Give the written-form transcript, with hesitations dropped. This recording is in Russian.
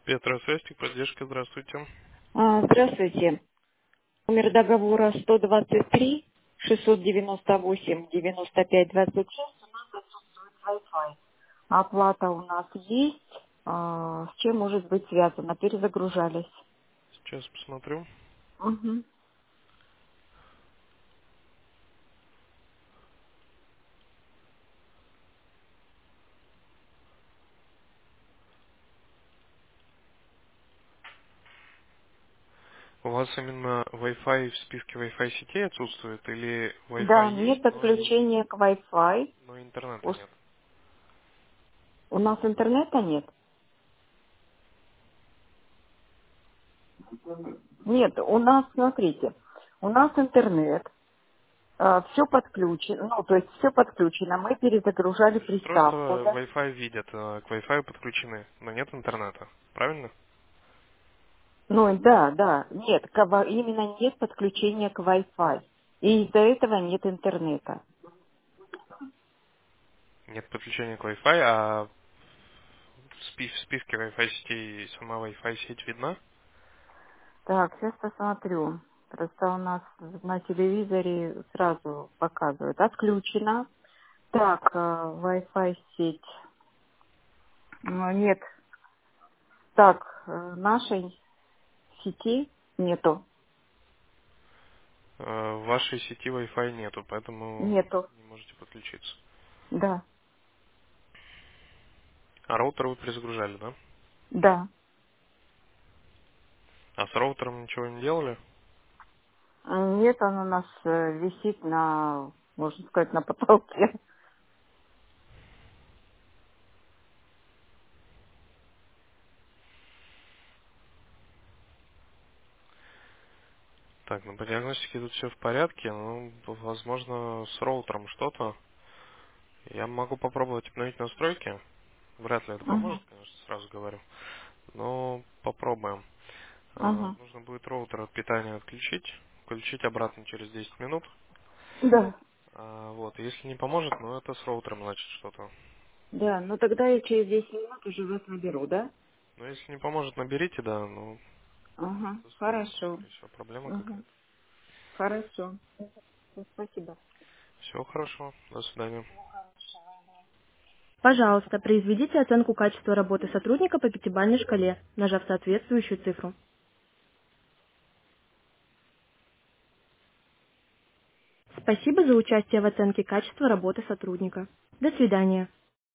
Петросвязь, поддержка, здравствуйте. Здравствуйте. Номер договора 123 698 95 26. Wi-Fi. Оплата у нас есть. С чем может быть связано? Перезагружались. Сейчас посмотрю. Мгм. У вас именно Wi-Fi в списке Wi-Fi сетей отсутствует или Wi-Fi Да, нет есть, подключения к Wi-Fi. но интернета У, нет? у нас интернета нет? Нет, у нас, смотрите, у нас интернет. Все подключено, ну, то есть все подключено. Мы перезагружали приставку, Устройства да? Wi-Fi видят, к Wi-Fi подключены, но нет интернета. Правильно? Ну, да, да. Нет, именно нет подключения к Wi-Fi. И из-за этого нет интернета. Нет подключения к Wi-Fi, а в списке Wi-Fi сетей сама Wi-Fi сеть видна? Так, сейчас посмотрю. Просто у нас на телевизоре сразу показывают. Отключено. Так, Wi-Fi сеть. Нет. Так, нашей сети нету. В вашей сети Wi-Fi нету, поэтому Нету. не можете подключиться. Да. А роутер вы перезагружали, да? Да. А с роутером ничего не делали? Нет, он у нас висит на, можно сказать, на потолке. Так, ну по диагностике тут все в порядке, но возможно с роутером что-то. Я могу попробовать обновить настройки. Вряд ли это Угу. поможет, конечно, сразу говорю. Но попробуем. Угу. Нужно будет роутер от питания отключить, включить обратно через 10 минут. Да. Вот, если не поможет, ну это с роутером значит что-то. Да, ну тогда я через 10 минут уже вас наберу, да? Но если не поможет, наберите, да, ну Ага, хорошо. скорее всего проблема Угу. какая-то. Хорошо. Спасибо. Всего хорошо, до свидания. Пожалуйста, произведите оценку качества работы сотрудника по пятибалльной шкале, нажав соответствующую цифру. Спасибо за участие в оценке качества работы сотрудника. До свидания.